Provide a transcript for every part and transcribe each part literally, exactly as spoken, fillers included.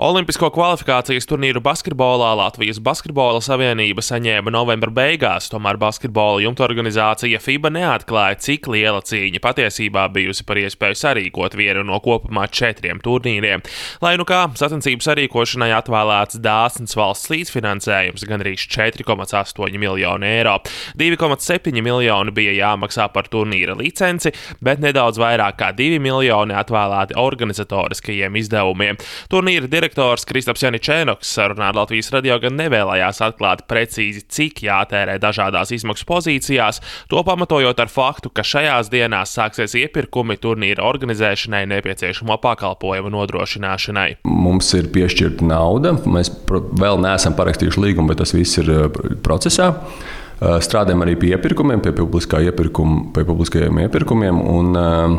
Olimpisko kvalifikācijas turnīru basketbolā Latvijas Basketbola savienība saņēma novembra beigās, tomēr basketbola jumta organizācija FIBA neatklāja, cik liela cīņa patiesībā bijusi par iespēju sarīkot vienu no kopumā četriem turnīriem. Lai nu kā, sacensību sarīkošanai atvēlēts dāsns valsts līdzfinansējums gandrīz četri komats astoņi miljoni eiro. divi komats septiņi miljoni bija jāmaksā par turnīra licenci, bet nedaudz vairāk kā divi miljoni atvēlēti organizatoriskajiem izdevumiem. Turnīra direktors Kristaps Janičēnoks sarunā ar Latvijas radio gan nevēlējās atklāt precīzi, cik jātērē dažādās izmaksu pozīcijās, to pamatojot ar faktu, ka šajās dienās sāksies iepirkumi turnīra organizēšanai nepieciešamo pakalpojumu nodrošināšanai. Mums ir piešķirta nauda, mēs vēl neesam parakstījuši līgumu, bet tas viss ir procesā. Strādājam arī pie iepirkumiem, pie, publiskā iepirkuma, pie publiskajiem iepirkumiem, un,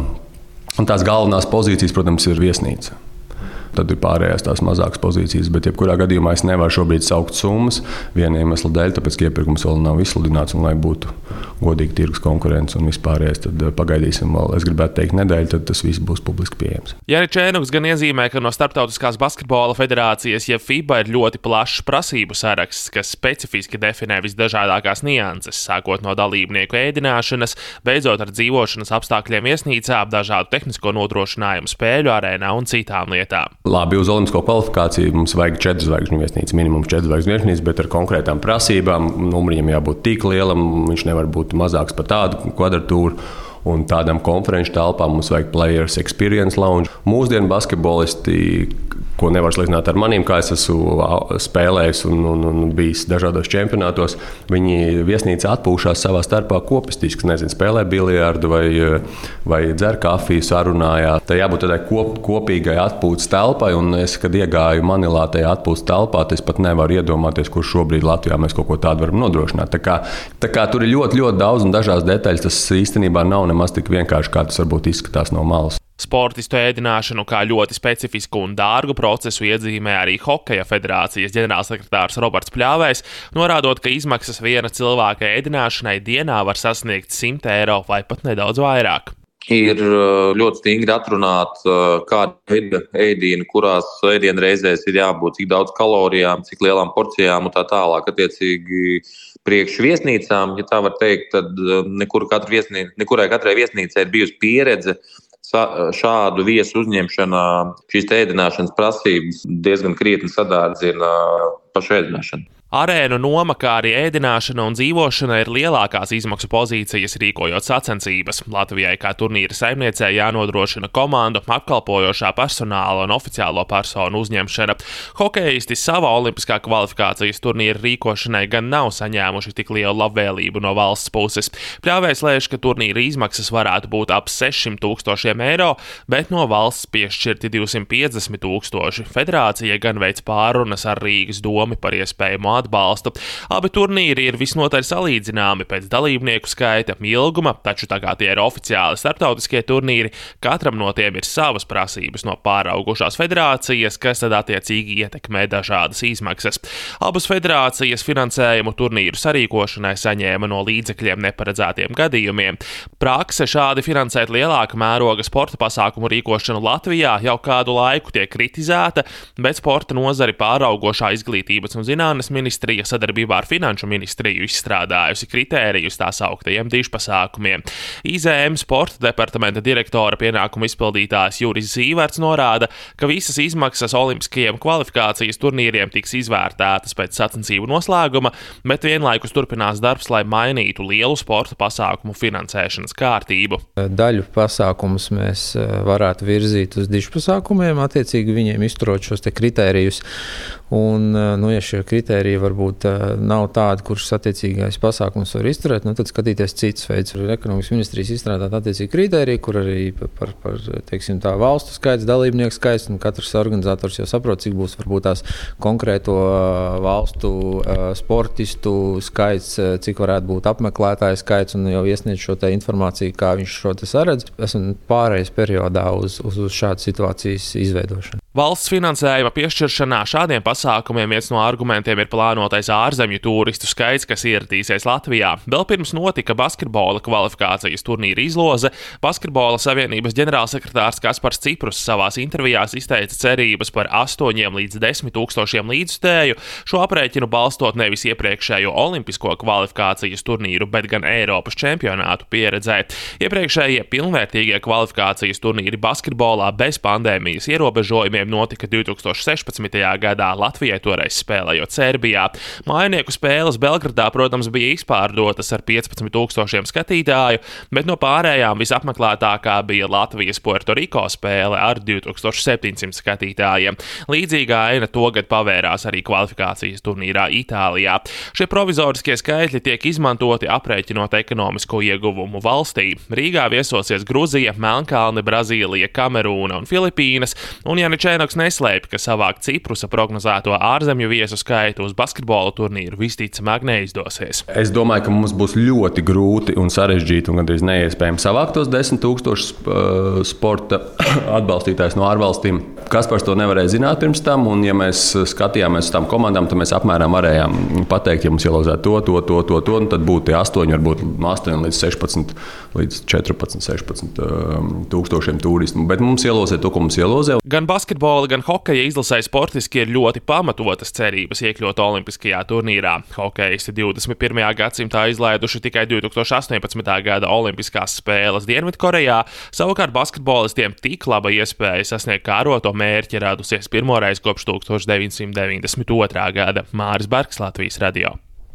un tās galvenās pozīcijas, protams, ir viesnīca. Tad ir pārējās tās mazākas pozīcijas, bet jebkurā gadījumā es nevaru šobrīd saukt summas viena iemesla dēļ, tāpēc, ka iepirkums vēl nav izsludināts, un lai būtu godīgi tirgus konkurence un vispārējais, tad pagaidīsim vēl, es gribētu teikt, nedēļu, tad tas viss būs publiski pieejams. Janičēnoks gan iezīmē, ka no Starptautiskās basketbola federācijas, ja FIBA ir ļoti plašs prasību saraksts, kas specifiski definē visdažādākās nianses, sākot no dalībnieku ēdināšanas, beidzot ar dzīvošanas apstākļiem viesnīcā, dažādu tehnisko nodrošinājumu spēļu arēnā un citām lietām. Labi, uz olimpisko kvalifikāciju mums vajag četru zvaigžņu viesnīcu, minimums četru zvaigžņu viesnīcu, bet ar konkrētām prasībām. Numuriņam jābūt tik lielam, viņš nevar būt mazāks par tādu kvadratūru. Un tādām konferenču telpām mums vajag Players Experience Lounge. Mūsdienu basketbolisti, ko nevar salīdzināt ar maniem, kā es esmu spēlējis un, un, un bijis dažādos čempionātos, viņi viesnīcā atpūšās savā starpā kopistiski, nezinu, spēlē biljārdu vai, vai dzer kafiju, sarunājās. Tā jābūt tādai kop, kopīgai atpūtas telpai, un es, kad iegāju Manilā tajā atpūtas telpā, es pat nevaru iedomāties, kur šobrīd Latvijā mēs kaut ko tādu varam nodrošināt. Tā kā, tā kā tur ir ļoti, ļoti daudz un dažādas detaļas, tas īstenībā nav nemaz tik vienkārši, kā tas varbūt izskatās no malas. Sportistu ēdināšanu kā ļoti specifisku un dārgu procesu iedzīmē arī Hokeja federācijas ģenerālsekretārs Roberts Pļāvējs, norādot, ka izmaksas viena cilvēka ēdināšanai dienā var sasniegt simt eiro vai pat nedaudz vairāk. Ir ļoti stingri atrunāt, kāda veida ēdienu, kurās ēdienu reizēs ir jābūt, cik daudz kalorijām, cik lielām porcijām un tā tālāk. Attiecīgi priekš viesnīcām, ja tā var teikt, tad nekur katru viesnī, nekurai katrai viesnīcai ir bijusi pieredze šādu viesu uzņemšanā. Šīs ēdināšanas prasības diezgan krietni sadārdzina pašu ēdināšanu. Arēnu noma, kā arī ēdināšana un dzīvošana ir lielākās izmaksu pozīcijas rīkojot sacensības. Latvijai kā turnīra saimniecei jānodrošina komandu, apkalpojošā personāla un oficiālo personu uzņemšana. Hokejisti savā olimpiskā kvalifikācijas turnīra rīkošanai gan nav saņēmuši tik lielu labvēlību no valsts puses. Pļāvējs lēš, ka turnīra izmaksas varētu būt ap sešsimt tūkstošiem eiro, bet no valsts piešķirti divsimt piecdesmit tūkstoši. Federācija gan veic pārunas ar Rīgas domi par iespējamo atbalstu. Abi turnīri ir visnotaļ salīdzināmi pēc dalībnieku skaita, ilguma, taču tā kā tie ir oficiāli starptautiskie turnīri, katram no tiem ir savas prasības no pāraugušās federācijas, kas tad attiecīgi ietekmē dažādas izmaksas. Abas federācijas finansējumu turnīru sarīkošanai saņēma no līdzekļiem neparedzētiem gadījumiem. Prakse šādi finansēt lielāka mēroga sporta pasākumu rīkošanu Latvijā jau kādu laiku tiek kritizēta, bet sporta nozari pāraugošā izglītības un zinātnes ministrija sadarbībā ar Finanšu ministriju izstrādājusi kritērijus tā sauktajiem dižpasākumiem. I Z M sporta departamenta direktora pienākumu izpildītājs Juris Zīverts norāda, ka visas izmaksas olimpiskajiem kvalifikācijas turnīriem tiks izvērtētas pēc sacensību noslēguma, bet vienlaikus turpinās darbs, lai mainītu lielu sporta pasākumu finansēšanas kārtību. Daļu pasākumus mēs varētu virzīt uz dižpasākumiem, attiecīgi viņiem izturot šos te kritērijus. Un, nu, ja šie kritēriji varbūt nav tādi, kurš attiecīgais pasākums var izturēt, nu, tad skatīties cits veids. Ekonomikas ministrijas izstrādāt attiecīgi kritēriji, kur arī par, par teiksim, tā valstu skaits, dalībnieku skaits, un katrs organizators jau saprot, cik būs varbūt tās konkrēto valstu sportistu skaits, cik varētu būt apmeklētāju skaits, un jau iesniedz šo te informāciju, kā viņš šo te saredz. Esam pārējais periodā uz, uz, uz šādu situācijas izveidošanu. Valsts finansējuma piešķiršanā šādiem pasākumiem viens no argumentiem ir plānotais ārzemju turistu skaits, kas ieradīsies Latvijā. Vēl pirms notika basketbola kvalifikācijas turnīra izloze, Basketbola savienības ģenerālsekretārs Kaspars Ciprus savās intervijās izteica cerības par astoņiem līdz desmit tūkstošiem līdzstēju, šo aprēķinu balstot nevis iepriekšējo olimpisko kvalifikācijas turnīru, bet gan Eiropas čempionātu pieredzē. Iepriekšējie pilnvērtīgie kvalifikācijas turnīri basketbolā bez pandēmijas ierobežojumiem notika divi tūkstoši sešpadsmitajā gadā, Latvijai toreiz spēlējot Serbijā. Mājinieku spēles Belgradā, protams, bija izpārdotas ar piecpadsmit tūkstošiem skatītāju, bet no pārējām visapmeklētākā bija Latvijas Puertoriko spēle ar divi tūkstoši septiņsimt skatītājiem. Līdzīgā aina togad pavērās arī kvalifikācijas turnīrā Itālijā. Šie provizoriskie skaitļi tiek izmantoti aprēķinot ekonomisko ieguvumu valstī. Rīgā viesosies Gruzija, Melnkalne, Brazīlija, Kamerūna un Filipīnas, un Jānis Čēnoks neslēpj, ka savākt Ciprusa prognozēto ārzemju viesu skaitu uz basketbola turnīru visticamāk neizdosies. Es domāju, ka mums būs ļoti grūti un sarežģīti un gandrīz neiespējami savākt tos desmit tūkstošus uh, sporta atbalstītājus no ārvalstīm. Kaspars to nevarēja zināt pirms tam, un ja mēs skatījāmies uz tām komandām, tad mēs apmēram varējām pateikt, ja mums ielozētu to, to, to, to, to, un tad būtu tie astoņi, varbūt no astoņiem līdz sešpadsmit, līdz četrpadsmit, sešpadsmit um, tūkstošiem turistu. Bet mums ielozē to, ko mums ielozē. Gan basketbola, gan hokeja izlasē sportiski ir ļoti pamatotas cerības iekļūt olimpiskajā turnīrā. Hokejisti divdesmit pirmajā gadsimtā izlaiduši tikai divi tūkstoši astoņpadsmitā gada olimpiskās spēles Dienvidkorejā, savukārt basketbolistiem tik laba iespēja sasniegt kāroto mērķi radusies pirmoreiz kopš deviņdesmit deviņdesmit otrā gada. Māris Bergs, Latvijas radio.